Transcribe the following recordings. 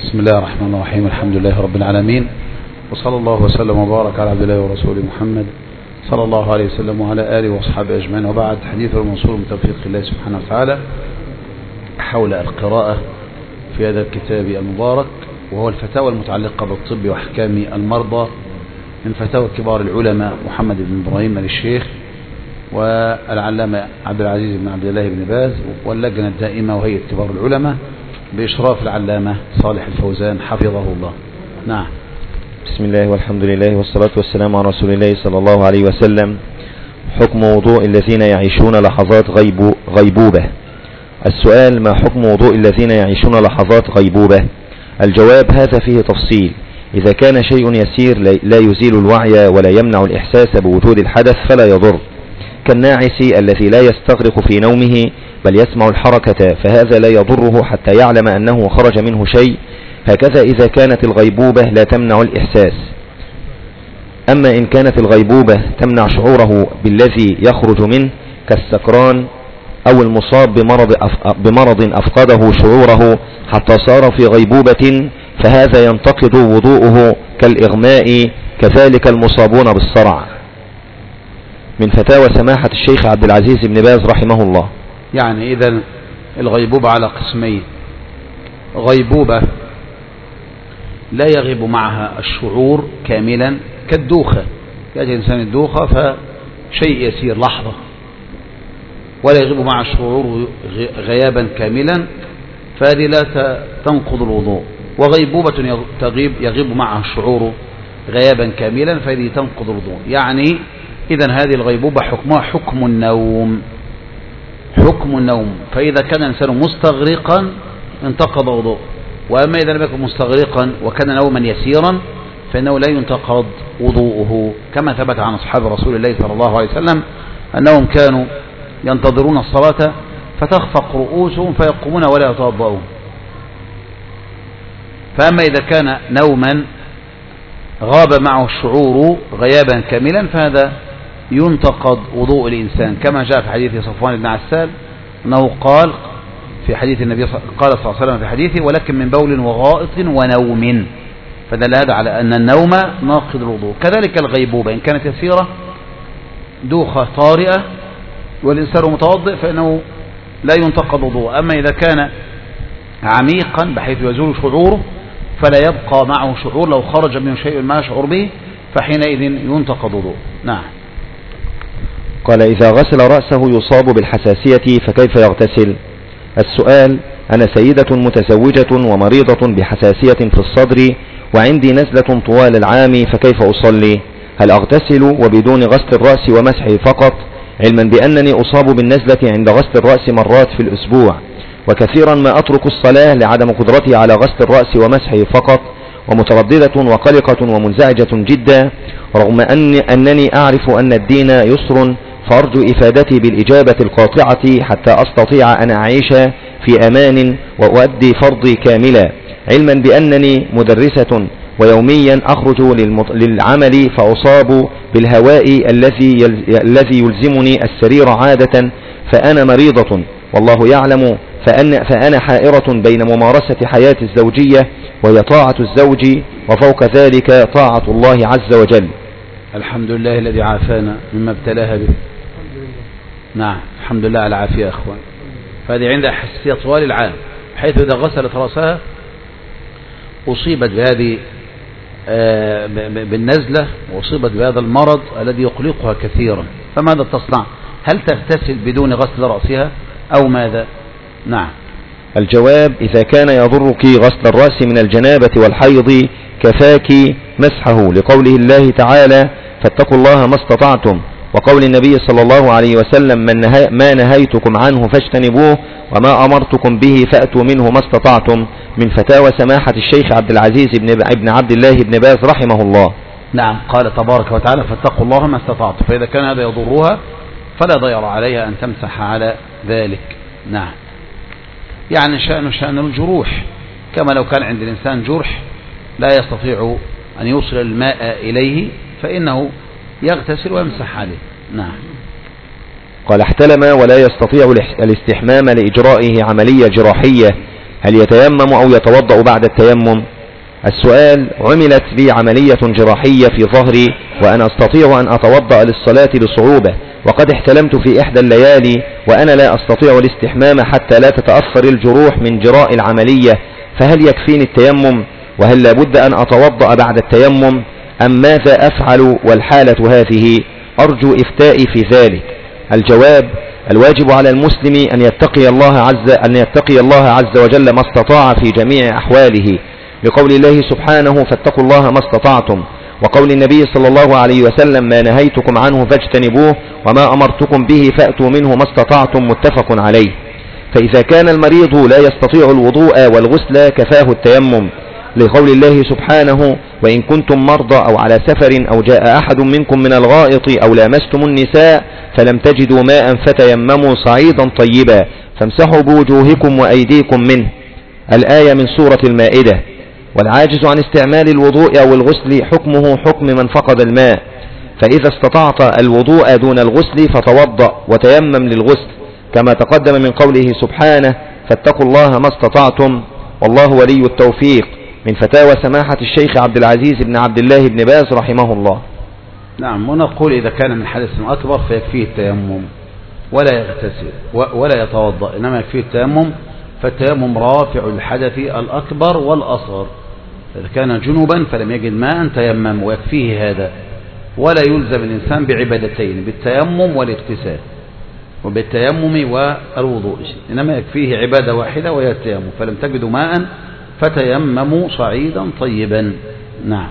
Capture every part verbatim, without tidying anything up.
بسم الله الرحمن الرحيم. الحمد لله رب العالمين، وصلى الله وسلم وبارك على عبد الله ورسوله محمد صلى الله عليه وسلم وعلى آله وأصحابه أجمعين. وبعد، حديث المنصور من توفيق الله سبحانه وتعالى حول القراءة في هذا الكتاب المبارك، وهو الفتاوى المتعلقة بالطب وأحكام المرضى من فتاوى كبار العلماء محمد بن إبراهيم آل الشيخ والعلامة عبد العزيز بن عبد الله بن باز، واللجنة الدائمة وهيئة كبار العلماء بإشراف العلامة صالح الفوزان حفظه الله. نعم. بسم الله والحمد لله والصلاة والسلام على رسول الله صلى الله عليه وسلم. حكم وضوء الذين يعيشون لحظات غيبو غيبوبة. السؤال: ما حكم وضوء الذين يعيشون لحظات غيبوبة؟ الجواب: هذا فيه تفصيل. إذا كان شيء يسير لا يزيل الوعي ولا يمنع الإحساس بوجود الحدث فلا يضر، كالناعس الذي لا يستغرق في نومه بل يسمع الحركة، فهذا لا يضره حتى يعلم أنه خرج منه شيء. هكذا إذا كانت الغيبوبة لا تمنع الإحساس. أما إن كانت الغيبوبة تمنع شعوره بالذي يخرج منه كالسكران أو المصاب بمرض, بمرض أفقده شعوره حتى صار في غيبوبة، فهذا ينتقض وضوءه كالإغماء، كذلك المصابون بالصرع. من فتاوى سماحة الشيخ عبد العزيز بن باز رحمه الله. يعني إذا الغيبوبة على قسمين: غيبوبة لا يغيب معها الشعور كاملا كالدوخة، يأتي إنسان الدوخة فشيء يسير لحظة ولا يغيب مع الشعور غيابا كاملا، فهذه لا تنقض الوضوء. وغيبوبة تغيب يغيب معها الشعور غيابا كاملا، فهذه تنقض الوضوء. يعني إذا هذه الغيبوبة حكمها حكم النوم، حكم النوم. فإذا كان الإنسان مستغرقا انتقض وضوء، وأما إذا لم يكن مستغرقا وكان نوما يسيرا فإنه لا ينتقض وضوءه، كما ثبت عن أصحاب رسول الله صلى الله عليه وسلم أنهم كانوا ينتظرون الصلاة فتخفق رؤوسهم فيقومون ولا يتوضؤون. فأما إذا كان نوما غاب معه الشعور غيابا كاملا فهذا ينتقض وضوء الإنسان، كما جاء في حديث صفوان بن عسال أنه قال في حديث النبي قال صلى الله عليه وسلم في حديثه: ولكن من بول وغائط ونوم. فدل هذا على أن النوم ناقض الوضوء. كذلك الغيبوبة إن كانت يسيرة، دوخة طارئة والإنسان متوضئ، فإنه لا ينتقض وضوء. أما إذا كان عميقا بحيث يزول شعوره فلا يبقى معه شعور، لو خرج منه شيء ما يشعر به فحينئذ ينتقض وضوء. نعم. قال: إذا غسل رأسه يصاب بالحساسية فكيف يغتسل؟ السؤال: أنا سيدة متزوجة ومريضة بحساسية في الصدر وعندي نزلة طوال العام، فكيف أصلي؟ هل أغتسل وبدون غسل الرأس ومسحه فقط، علما بأنني أصاب بالنزلة عند غسل الرأس مرات في الأسبوع، وكثيرا ما أترك الصلاة لعدم قدرتي على غسل الرأس ومسحه فقط، ومترددة وقلقة ومنزعجة جدا، رغم أن أنني أعرف أن الدين يسر، فأرجو إفادتي بالإجابة القاطعة حتى أستطيع أن أعيش في أمان وأؤدي فرضي كاملا، علما بأنني مدرسة ويوميا أخرج للعمل فأصاب بالهواء الذي الذي يلزمني السرير عادة، فأنا مريضة والله يعلم، فأنا, فأنا حائرة بين ممارسة حياة الزوجية وهي طاعة الزوج، وفوق ذلك طاعة الله عز وجل. الحمد لله الذي عافانا مما ابتلاها به. نعم، الحمد لله على العافية يا أخوان. فهذه عندها حساسية طوال العام، حيث إذا غسلت رأسها أصيبت بهذه بالنزلة وأصيبت بهذا المرض الذي يقلقها كثيرا، فماذا تصنع؟ هل تغتسل بدون غسل رأسها أو ماذا؟ نعم. الجواب: إذا كان يضرك غسل الرأس من الجنابة والحيض كفاك مسحه، لقوله الله تعالى: فاتقوا الله ما استطعتم، وقول النبي صلى الله عليه وسلم: من نهي ما نهيتكم عنه فاجتنبوه وما أمرتكم به فأتوا منه ما استطعتم. من فتاوى سماحة الشيخ عبد العزيز بن عبد الله بن باز رحمه الله. نعم. قال تبارك وتعالى: فاتقوا الله ما استطعتم. فإذا كان هذا يضرها فلا ضير عليها أن تمسح على ذلك. نعم. يعني شأن شأن الجروح، كما لو كان عند الإنسان جرح لا يستطيع أن يوصل الماء إليه فإنه يغتسل ويمسح عليه. نعم. قال: احتلم ولا يستطيع الاستحمام لإجرائه عملية جراحية هل يتيمم أو يتوضأ بعد التيمم؟ السؤال: عملت لي عملية جراحية في ظهري وأنا أستطيع أن أتوضأ للصلاة بصعوبة، وقد احتلمت في إحدى الليالي وأنا لا أستطيع الاستحمام حتى لا تتأثر الجروح من جراء العملية، فهل يكفيني التيمم؟ وهل لابد أن أتوضأ بعد التيمم أم ماذا أفعل والحالة هذه؟ أرجو إفتائي في ذلك. الجواب: الواجب على المسلم أن يتقي الله عز أن يتقي الله عز وجل ما استطاع في جميع أحواله، لقول الله سبحانه: فاتقوا الله ما استطعتم، وقول النبي صلى الله عليه وسلم: ما نهيتكم عنه فاجتنبوه وما أمرتكم به فأتوا منه ما استطعتم، متفق عليه. فإذا كان المريض لا يستطيع الوضوء والغسل كفاه التيمم، لقول الله سبحانه: وإن كنتم مرضى أو على سفر أو جاء أحد منكم من الغائط أو لامستم النساء فلم تجدوا ماء فتيمموا صعيدا طيبا فامسحوا بوجوهكم وأيديكم منه، الآية من سورة المائدة. والعاجز عن استعمال الوضوء أو الغسل حكمه حكم من فقد الماء، فإذا استطعت الوضوء دون الغسل فتوضأ وتيمم للغسل، كما تقدم من قوله سبحانه: فاتقوا الله ما استطعتم، والله ولي التوفيق، من فتاوى سماحة الشيخ عبد العزيز بن عبد الله بن باز رحمه الله. نعم. ونقول إذا كان من حدث أكبر فيكفيه التيمم ولا يغتسل ولا يتوضأ، إنما يكفيه التيمم، فالتيمم رافع الحدث الأكبر والأصغر. إذا كان جنوبا فلم يجد ماء تيمم ويكفيه هذا، ولا يلزم الإنسان بعبادتين، بالتيمم والاغتسال، وبالتيمم والوضوء، إنما يكفيه عبادة واحدة وهي التيمم. فلم تجدوا ماء فتيمموا صعيدا طيبا. نعم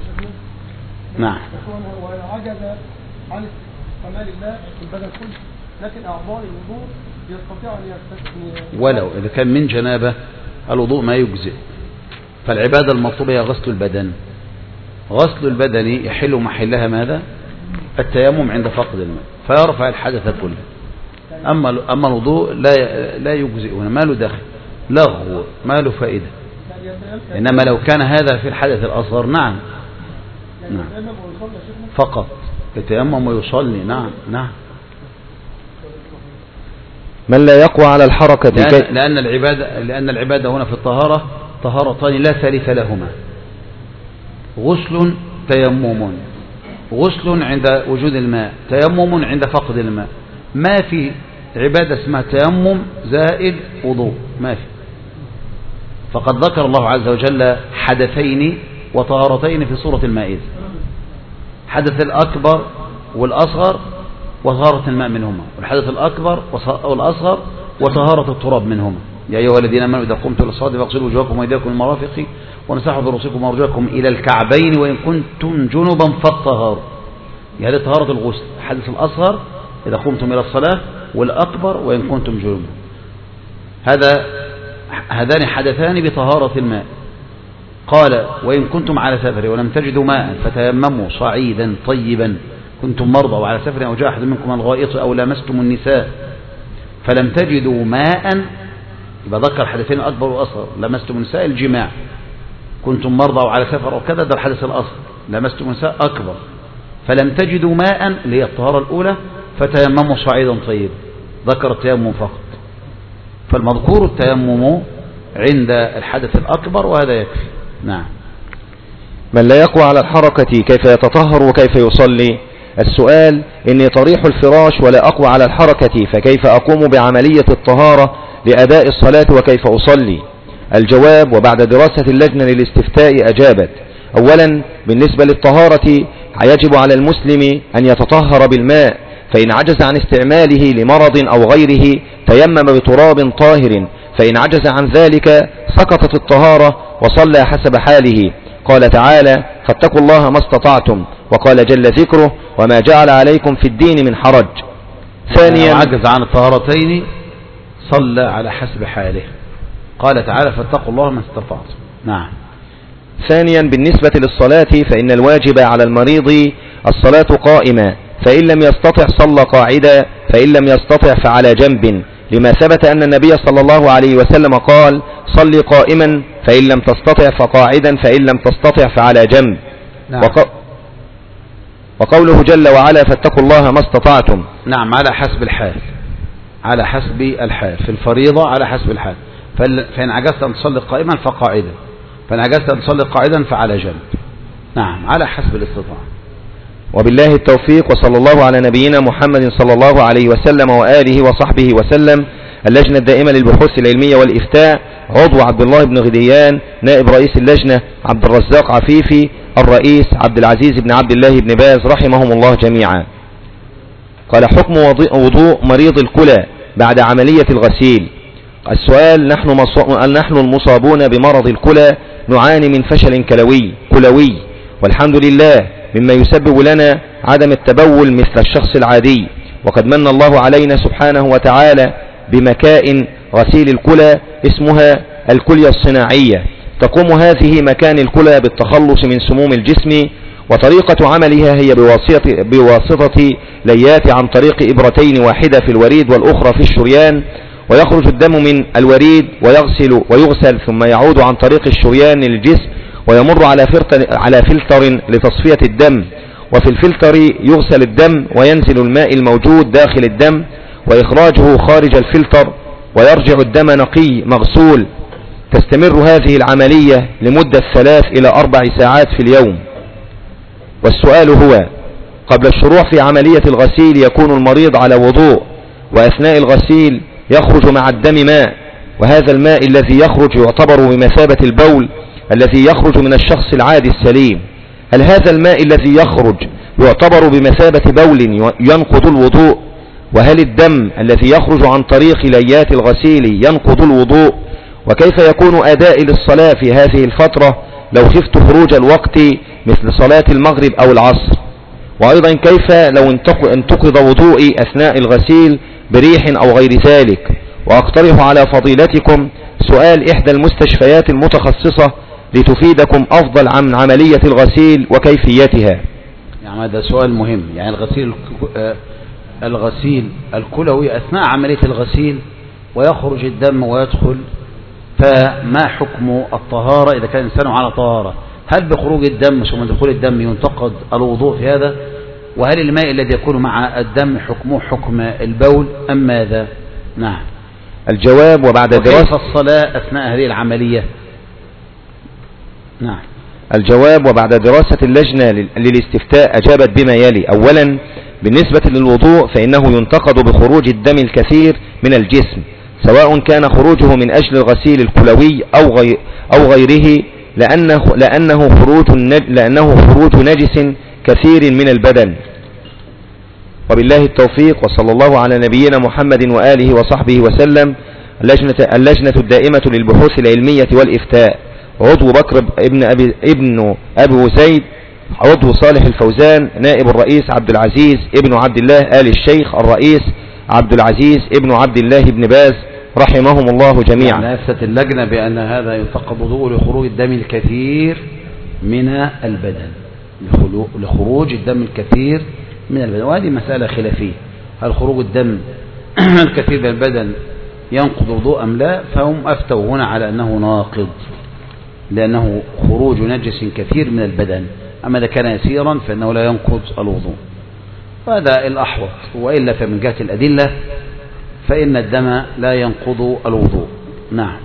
نعم. وعجز عن استعمال الماء في البدن كله، لكن أعضاء الوضوء يستطيع أن يستثني ولو إذا كان من جنابه الوضوء ما يجزئ، فالعبادة المطلوبة هي غسل البدن. غسل البدن يحل محلها ماذا؟ التيمم عند فقد الماء، فيرفع الحدث كله. أما أما الوضوء لا لا يجزئ، ما له دخل، لغو، ما له فائدة. إنما لو كان هذا في الحدث الأصغر نعم نعم فقط يتيمم ويصلي. نعم نعم. من لا يقوى على الحركة لأن, لأن العبادة لأن العبادة هنا في الطهارة طهارتان لا ثالث لهما: غسل تيمم، غسل عند وجود الماء، تيمم عند فقد الماء. ما في عبادة اسمها تيمم زائد وضوء، ما في. فقد ذكر الله عز وجل حدثين وطهارتين في سورة المائدة: حدث الأكبر والأصغر وطهارة الماء منهما، والحدث الأكبر والأصغر وطهارة التراب منهما. يا أيها الذين آمنوا إذا قمتم إلى الصلاة فاغسلوا وجوهكم وأيديكم من المرافق وامسحوا برؤوسكم وأرجلكم إلى الكعبين وإن كنتم جنبا فاطهروا. هذه طهارة الغسل، الحدث الأصغر إذا قمتم إلى الصلاة، والأكبر وإن كنتم جنبا. هذا هذان حدثان بطهارة الماء. قال: وإن كنتم على سفر ولم تجدوا ماء فتيمموا صعيدا طيبا، كنتم مرضى وعلى سفر أو جاء أحد منكم من الغائط أو لامستم النساء فلم تجدوا ماء، يبقى ذكر حدثين الأكبر والأصغر: لامستم النساء الجماع، كنتم مرضى وعلى سفر أو كذا، ده الحدث الأصغر. لامستم النساء أكبر. فلم تجدوا ماء اللي هي الطهارة الأولى فتيمموا صعيدا طيبا، ذكر التيمم فقط. فالمذكور التيمم عند الحدث الأكبر، وهذا يكفي. نعم. من لا يقوى على الحركة كيف يتطهر وكيف يصلي؟ السؤال: إني طريح الفراش ولا أقوى على الحركة، فكيف أقوم بعملية الطهارة لأداء الصلاة وكيف أصلي؟ الجواب: وبعد دراسة اللجنة للاستفتاء أجابت: أولا، بالنسبة للطهارة يجب على المسلم أن يتطهر بالماء، فإن عجز عن استعماله لمرض أو غيره تيمم بتراب طاهر، فإن عجز عن ذلك سقطت الطهارة وصلى حسب حاله. قال تعالى: فاتقوا الله ما استطعتم، وقال جل ذكره: وما جعل عليكم في الدين من حرج. ثانيا، عجز عن الطهارتين صلى على حسب حاله. قال تعالى: فاتقوا الله ما استطعتم. نعم. ثانيا، بالنسبة للصلاة فإن الواجب على المريض الصلاة قائمة، فإن لم يستطع صلى قاعدا، فإن لم يستطع فعلى جنب، لما ثبت أن النبي صلى الله عليه وسلم قال: صلي قائما، فإن لم تستطع فقاعدا، فإن لم تستطع فعلى جنب. نعم. وق... وقوله جل وعلا: فاتقوا الله ما استطعتم. نعم، على حسب الحال، على حسب الحال. في الفريضة على حسب الحال. فإن عجزت أن تصلي قائما فقاعدا، فإن عجزت أن تصلي قاعدا فعلى جنب. نعم، على حسب الاستطاعة. وبالله التوفيق، وصلى الله على نبينا محمد صلى الله عليه وسلم وآله وصحبه وسلم. اللجنة الدائمة للبحوث العلمية والإفتاء، عضو عبد الله بن غديان، نائب رئيس اللجنة عبد الرزاق عفيفي، الرئيس عبد العزيز بن عبد الله بن باز رحمهم الله جميعا. قال: حكم وضوء مريض الكلى بعد عملية الغسيل. السؤال: نحن, نحن المصابون بمرض الكلى نعاني من فشل كلوي كلوي والحمد لله، مما يسبب لنا عدم التبول مثل الشخص العادي، وقد من الله علينا سبحانه وتعالى بمكائن غسيل الكلى اسمها الكلية الصناعية، تقوم هذه مكان الكلى بالتخلص من سموم الجسم، وطريقة عملها هي بواسطة, بواسطة ليات عن طريق إبرتين، واحدة في الوريد والأخرى في الشريان، ويخرج الدم من الوريد ويغسل ويغسل ثم يعود عن طريق الشريان للجسم، ويمر على فلتر, على فلتر لتصفية الدم، وفي الفلتر يغسل الدم وينزل الماء الموجود داخل الدم وإخراجه خارج الفلتر، ويرجع الدم نقي مغسول. تستمر هذه العملية لمدة ثلاث إلى أربع ساعات في اليوم. والسؤال هو: قبل الشروع في عملية الغسيل يكون المريض على وضوء، وأثناء الغسيل يخرج مع الدم ماء، وهذا الماء الذي يخرج يعتبر بمثابة البول الذي يخرج من الشخص العادي السليم. هل هذا الماء الذي يخرج يعتبر بمثابة بول ينقض الوضوء؟ وهل الدم الذي يخرج عن طريق ليات الغسيل ينقض الوضوء؟ وكيف يكون أدائي للصلاة في هذه الفترة لو خفت خروج الوقت مثل صلاة المغرب أو العصر؟ وأيضا كيف لو انتقض وضوئي أثناء الغسيل بريح أو غير ذلك؟ وأقترح على فضيلتكم سؤال إحدى المستشفيات المتخصصة لتفيدكم أفضل عن عملية الغسيل وكيفيتها. يعني هذا سؤال مهم. يعني الغسيل الغسيل الكلوي أثناء عملية الغسيل ويخرج الدم ويدخل، فما حكم الطهارة إذا كان الإنسان على طهارة؟ هل بخروج الدم ثم دخول الدم ينتقد الوضوء في هذا؟ وهل الماء الذي يكون مع الدم حكمه حكم البول أم ماذا؟ نعم. الجواب: وبعد دراسة الصلاة أثناء هذه العملية. نعم. الجواب: وبعد دراسة اللجنة للاستفتاء أجابت بما يلي. أولا، بالنسبة للوضوء فإنه ينتقد بخروج الدم الكثير من الجسم، سواء كان خروجه من أجل الغسيل الكلوي أو غير أو غيره، لأنه لأنه خروج لأنه خروج نجس كثير من البدن. وبالله التوفيق، وصلى الله على نبينا محمد وآله وصحبه وسلم. اللجنة, اللجنة الدائمة للبحوث العلمية والإفتاء، عضو بكر ابن أبي ابن أبو زيد، عضو صالح الفوزان، نائب الرئيس عبد العزيز ابن عبد الله آل الشيخ، الرئيس عبد العزيز ابن عبد الله بن باز رحمهم الله جميعا. يعني أفتت اللجنة بأن هذا ينتقد وضوء لخروج الدم الكثير من البدن، لخروج الدم الكثير من البدن، وهذه مسألة خلافية، هل خروج الدم الكثير من البدن ينقض الوضوء أم لا؟ فهم أفتوا هنا على أنه ناقض، لأنه خروج نجس كثير من البدن، أما إذا كان يسيرا فإنه لا ينقض الوضوء، وهذا الأحوط. وإلا فمن جهة الأدلة فإن الدم لا ينقض الوضوء. نعم.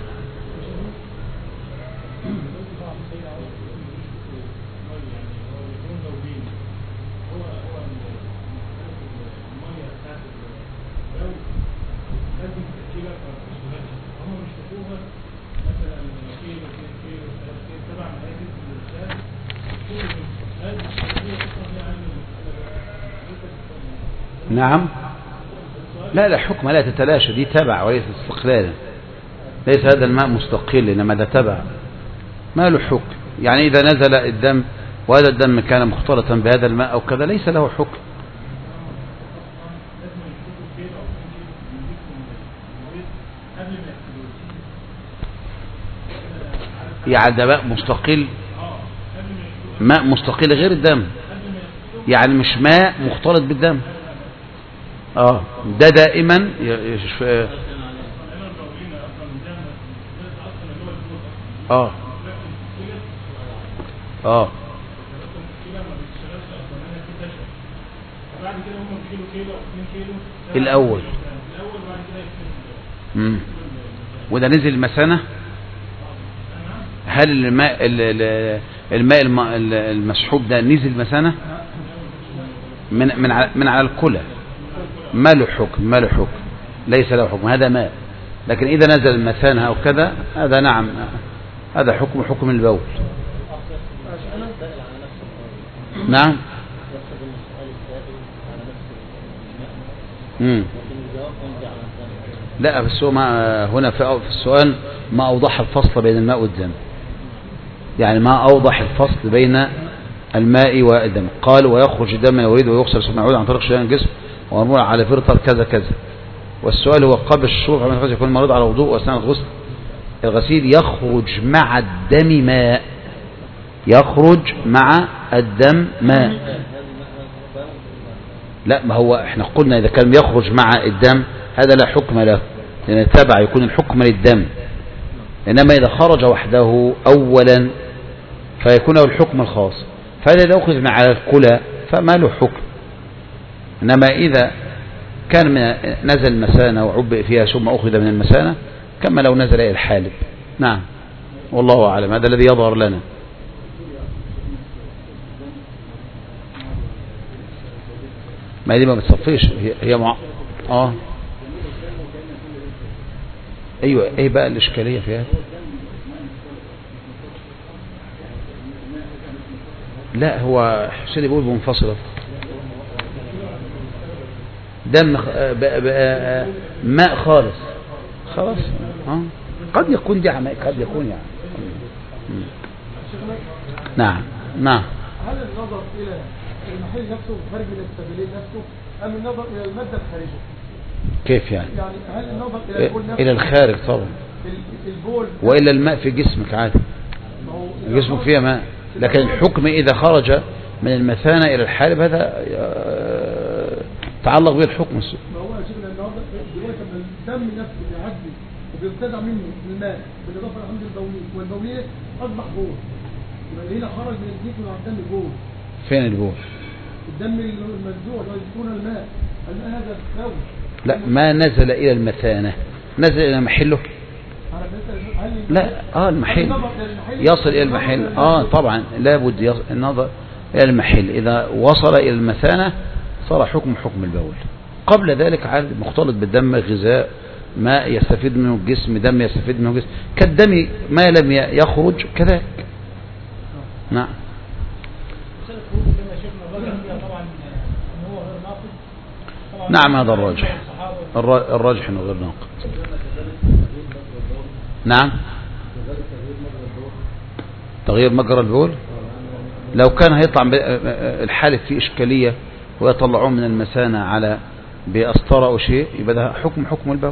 نعم. لا لا حكم لا تتلاشى، دي تبع وليس استقلالا، ليس هذا الماء مستقل، إنما ده تبع ما له حكم. يعني إذا نزل الدم وهذا الدم كان مختلطا بهذا الماء أو كذا ليس له حكم. يعني ده ماء مستقل، ماء مستقل غير الدم، يعني مش ماء مختلط بالدم. اه ده دائما اه اه الاول. امم وده نزل المثانة، هل الماء الماء المسحوب ده نزل مثانة من من على من على الكلى، ما له حكم، ما له حكم، ليس له حكم، هذا ماء. لكن إذا نزل المثانة أو كذا هذا نعم، هذا حكم حكم البول. نعم. مم. لا بس هو ما هنا في السؤال ما أوضح الفصل بين الماء والدم، يعني ما أوضح الفصل بين الماء والدم. قال ويخرج الدم من الوريد ويغسل ثم يعود عن طريق شريان الجسم ومرمول على فرطر كذا كذا. والسؤال هو قبل الشروع فمن يكون المريض على وضوء وأثناء الغسل الغسيل يخرج مع الدم ماء، يخرج مع الدم ماء. لا ما هو احنا قلنا إذا كان يخرج مع الدم هذا لا حكم له، لأن تبع يكون الحكم للدم. إنما إذا خرج وحده أولا فيكون له الحكم الخاص، فإذا إذا أخذ من على الكلى فما له حكم. إنما إذا كان من نزل المثانة وعبئ فيها ثم أخذ من المثانة كما لو نزل إلى الحالب. نعم والله أعلم، هذا الذي يظهر لنا. ما دي ما بتصفيش، هي, هي مع... آه أيوة. إيه بقى الإشكالية فيها؟ لا هو حسين بيقول منفصلة، دم بقى بقى ماء خالص خلاص. اه قد يكون دي ماء، قد يكون يعني. نعم نعم. هل النظر الى المحل نفسه خارج من السبيلين نفسه ام النظر الى الماده الخارجيه؟ كيف يعني؟ يعني هل النظر الى البول نفسه الى الخارج طبعا، البول والا الماء في جسمك عادي، جسمك فيها ماء، لكن الحكم اذا خرج من المثانة الى الحالب هذا تعلق به الحكم. ما هو يا شيخنا النهارده دلوقتي لما الدم نفسه بيعدي وبيبتدع منه الماء بالاضافه لحمض البوليه والبوليه اصبح بول، يبقى هنا خرج من الجسم مع الدم البول. فين البول؟ الدم المنزوع اللي يذكرون الماء، الماء هذا بول. لا ما نزل الى المثانة، نزل الى محله. لا اه المحل يصل الى المحل، اه طبعا لابد النظر الى المحل. اذا وصل الى المثانة صار حكم حكم البول. قبل ذلك عاد مختلط بالدم غذاء، ماء يستفيد منه الجسم، دم يستفيد منه الجسم، كالدم ما لم يخرج كذلك. نعم. نعم هذا الراجح، الراجح انه غير ناقض. نعم تغيير مجرى البول، لو كان هيطلع الحالة فيه إشكالية ويطلعوه من المثانة على بأسطرة أو شيء يبقى ده حكم حكم البول.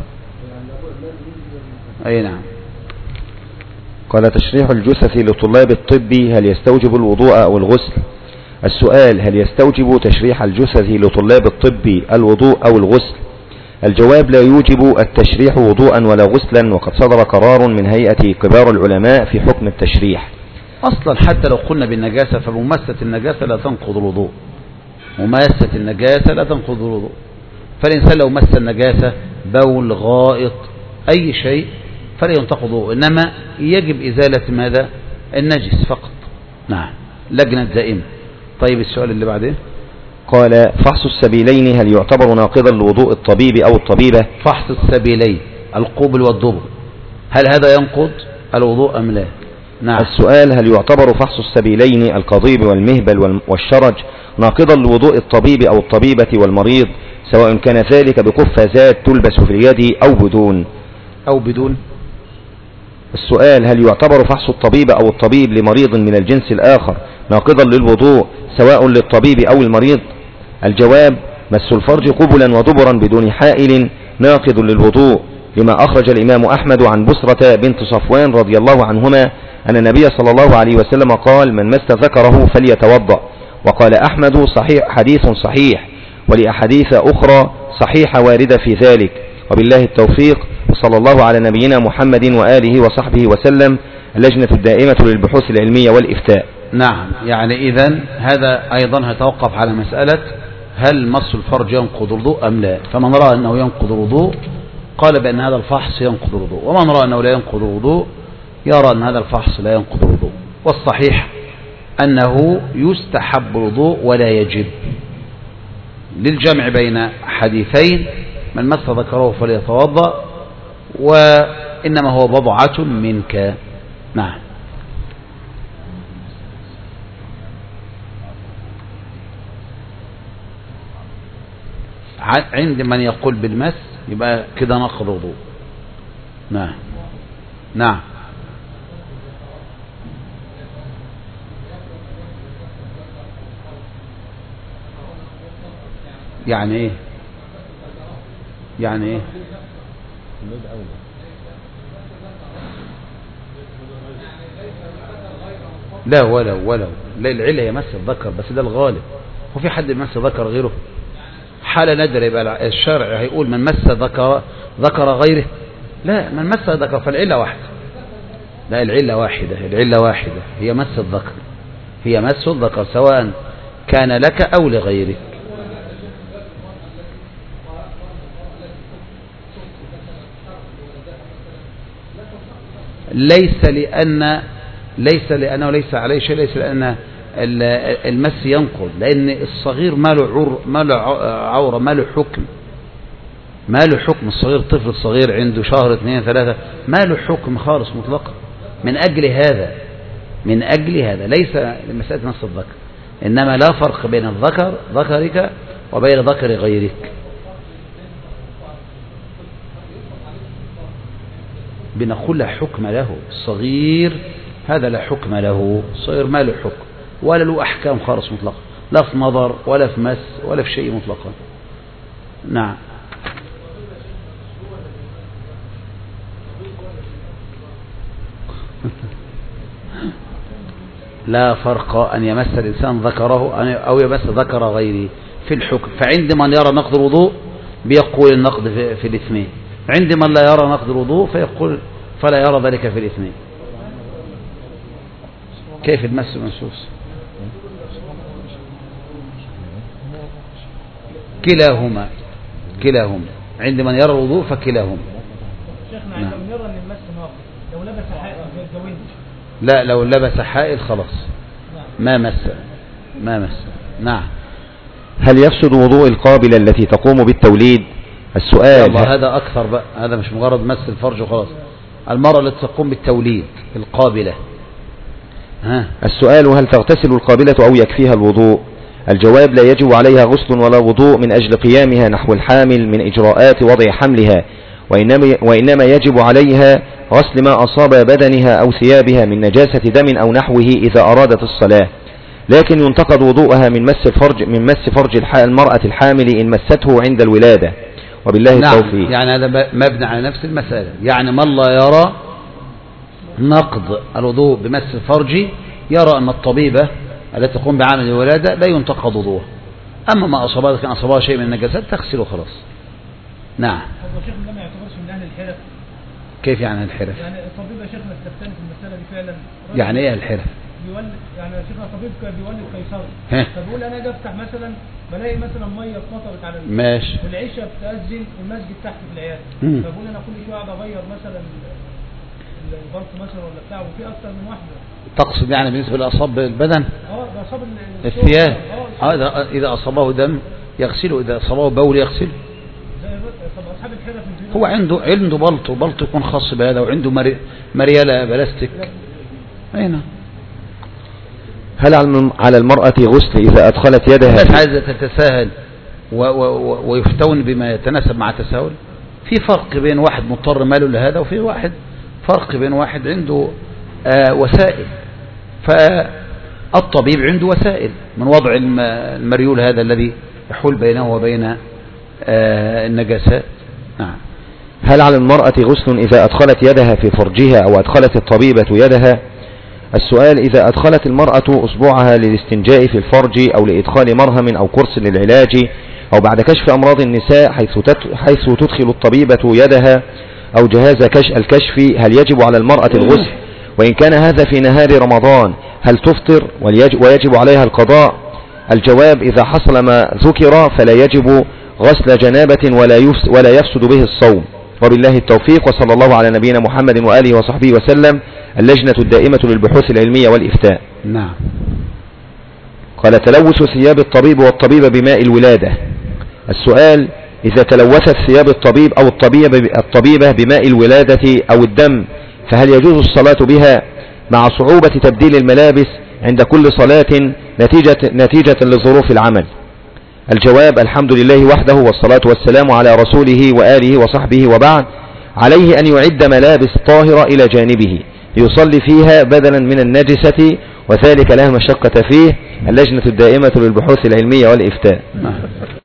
أي نعم. قال تشريح الجثث لطلاب الطب هل يستوجب الوضوء أو الغسل؟ السؤال هل يستوجب تشريح الجثث لطلاب الطب الوضوء أو الغسل؟ الجواب لا يوجب التشريح وضوءا ولا غسلا، وقد صدر قرار من هيئة كبار العلماء في حكم التشريح. أصلا حتى لو قلنا بالنجاسة فمماسة النجاسة لا تنقض الوضوء، مماسة النجاسة لا تنقض الوضوء. فالإنسان لو مس النجاسة بول غائط أي شيء فلا ينتقض الوضوء، إنما يجب إزالة ماذا؟ النجس فقط. نعم لجنة دائمة. طيب السؤال اللي بعده قال فحص السبيلين هل يعتبر ناقضا لوضوء الطبيب أو الطبيبة؟ فحص السبيلين القبل والدبر هل هذا ينقض الوضوء أم لا؟ نعم. السؤال هل يعتبر فحص السبيلين القضيب والمهبل والشرج ناقضا لوضوء الطبيب أو الطبيبة والمريض، سواء كان ذلك بقفازات تلبس في اليد أو بدون أو بدون؟ السؤال هل يعتبر فحص الطبيب أو الطبيب لمريض من الجنس الآخر ناقضا للوضوء سواء للطبيب أو المريض؟ الجواب مس الفرج قبلا ودبرا بدون حائل ناقض للوضوء، لما أخرج الإمام أحمد عن بسرة بنت صفوان رضي الله عنهما أن النبي صلى الله عليه وسلم قال من مس ذكره فليتوضأ. وقال أحمد صحيح حديث صحيح، ولأحاديث أخرى صحيحة واردة في ذلك. وبالله التوفيق، وصلى الله على نبينا محمد وآله وصحبه وسلم. اللجنة الدائمة للبحوث العلمية والإفتاء. نعم يعني إذن هذا أيضا هيتوقف على مسألة هل مس الفرج ينقض الوضوء أم لا. فمن رأى أنه ينقض الوضوء قال بأن هذا الفحص ينقض الوضوء، ومن رأى أنه لا ينقض الوضوء يرى أن هذا الفحص لا ينقض الوضوء. والصحيح أنه يستحب الوضوء ولا يجب، للجمع بين حديثين: من مس ذكره فليتوضأ، وإنما هو بضعة منك. نعم. عند من يقول بالمس يبقى كده نقض وضوء. نعم نعم. يعني ايه يعني ايه لا ولو ولو لا، العلة هي مس الذكر بس، ده الغالب. هو في حد مس ذكر غيره؟ حالة نادرة يبقى الشرع هيقول من مس ذكر ذكر غيره؟ لا، من مس ذكر فالعلة واحدة. لا، العلة واحدة، العلة واحدة هي مس الذكر، هي مس الذكر سواء كان لك أو لغيرك. ليس لأن ليس لأنه ليس عليه شيء، ليس لأن المس ينقض، لأن الصغير ما له عور ما له عورة ما له حكم ما له حكم. الصغير طفل الصغير عنده شهر اثنين ثلاثة ما له حكم خالص مطلقا. من أجل هذا من أجل هذا ليس لمسألة مس الذكر، إنما لا فرق بين الذكر ذكرك وبين ذكر غيرك. بنقول لا حكم له. الصغير هذا لا حكم له، الصغير ما له حكم ولا له أحكام خالص مطلقا، لا في نظر ولا في مس ولا في شيء مطلقا. نعم. لا فرق أن يمس الإنسان ذكره أو يمس ذكر غيره في الحكم. فعند من يرى نقض الوضوء بيقول النقض في, في الاثنين، عند من لا يرى نقض الوضوء فيقول فلا يرى ذلك في الاثنين. كيف المس منسوس؟ كلاهما كلاهما عند من يرى الوضوء فكلاهما. شيخنا عندما يرى ان المس ناقض لو لبس حائل في الجوين، لا لو لبس حائل خلاص ما مس ما مس. نعم. هل يفسد وضوء القابلة التي تقوم بالتوليد؟ السؤال الله هذا أكثر بقى، هذا مش مجرد مس الفرج وخلاص. المرأة التي تقوم بالتوليد القابلة. ها. السؤال: هل تغتسل القابلة أو يكفيها الوضوء؟ الجواب: لا يجب عليها غسل ولا وضوء من أجل قيامها نحو الحامل من إجراءات وضع حملها، وإنما, وإنما يجب عليها غسل ما أصاب بدنها أو ثيابها من نجاسة دم أو نحوه إذا أرادت الصلاة، لكن ينتقد وضوءها من مس الفرج من مس فرج المرأة الحامل إن مسته عند الولادة. وبالله نعم. التوفيق. يعني هذا مبني على نفس المسألة. يعني من لا يرى نقض الوضوء بمس الفرج يرى أن الطبيبة التي تقوم بعمل الولادة لا ينتقد وضوءها، أما ما أصابها كان أصابها شيء من النجاسات تغسله خلاص. نعم. هو شيخ ده ما يعتبرش من أهل الحرف؟ كيف يعني الحرف؟ يعني الطبيب يا شيخنا استفتاني في المسألة دي فعلا. يعني ايه الحرف؟ بيولد يعني يا شيخنا طبيب كان بيولد قيصري، فبيقول انا اجي افتح مثلا بلاقي مثلا ميه اتنطرت على ماشي والعشاء بتأذن المسجد تحت في العياده، فبقول انا كل شويه اقعد اغير مثلا البلط مثلا ولا بتاع، وفي اكتر من واحده. تقصد يعني بالنسبه لاصاب البدن؟ اه ده اصاب الثياب. اه اذا اصابه دم يغسله، اذا اصابه بول يغسله. طب اصحاب الحرف هو عنده عنده بلط، وبلط يكون خاص بهذا، وعنده مري... مرياله بلاستيك. اين هل على المرأة غسل إذا أدخلت يدها بس عايزة تتساهل و... و... ويفتون بما يتناسب مع التساهل؟ في فرق بين واحد مضطر ماله لهذا، وفي واحد فرق بين واحد عنده آه وسائل. فالطبيب عنده وسائل من وضع المريول هذا الذي يحول بينه وبين آه النجاسات. نعم. هل على المرأة غسل إذا أدخلت يدها في فرجها أو أدخلت الطبيبة يدها؟ السؤال: إذا أدخلت المرأة أصبعها للاستنجاء في الفرج أو لإدخال مرهم أو كرس للعلاج أو بعد كشف أمراض النساء حيث تدخل الطبيبة يدها أو جهاز كشف الكشف، هل يجب على المرأة الغسل؟ وإن كان هذا في نهار رمضان هل تفطر ويجب عليها القضاء؟ الجواب: إذا حصل ما ذكر فلا يجب غسل جنابة ولا ولا يفسد به الصوم. وبالله التوفيق، وصلى الله على نبينا محمد وآله وصحبه وسلم. اللجنة الدائمة للبحوث العلمية والإفتاء. نعم. قال: تلوث ثياب الطبيب والطبيب بماء الولادة. السؤال: إذا تلوثت ثياب الطبيب أو الطبيب الطبيبة بماء الولادة أو الدم فهل يجوز الصلاة بها مع صعوبة تبديل الملابس عند كل صلاة نتيجة, نتيجة لظروف العمل؟ الجواب: الحمد لله وحده، والصلاة والسلام على رسوله وآله وصحبه، وبعد. عليه أن يعد ملابس طاهرة إلى جانبه ليصلي فيها بدلا من النجسة، وذلك لا مشقة فيه. اللجنة الدائمة للبحوث العلمية والإفتاء.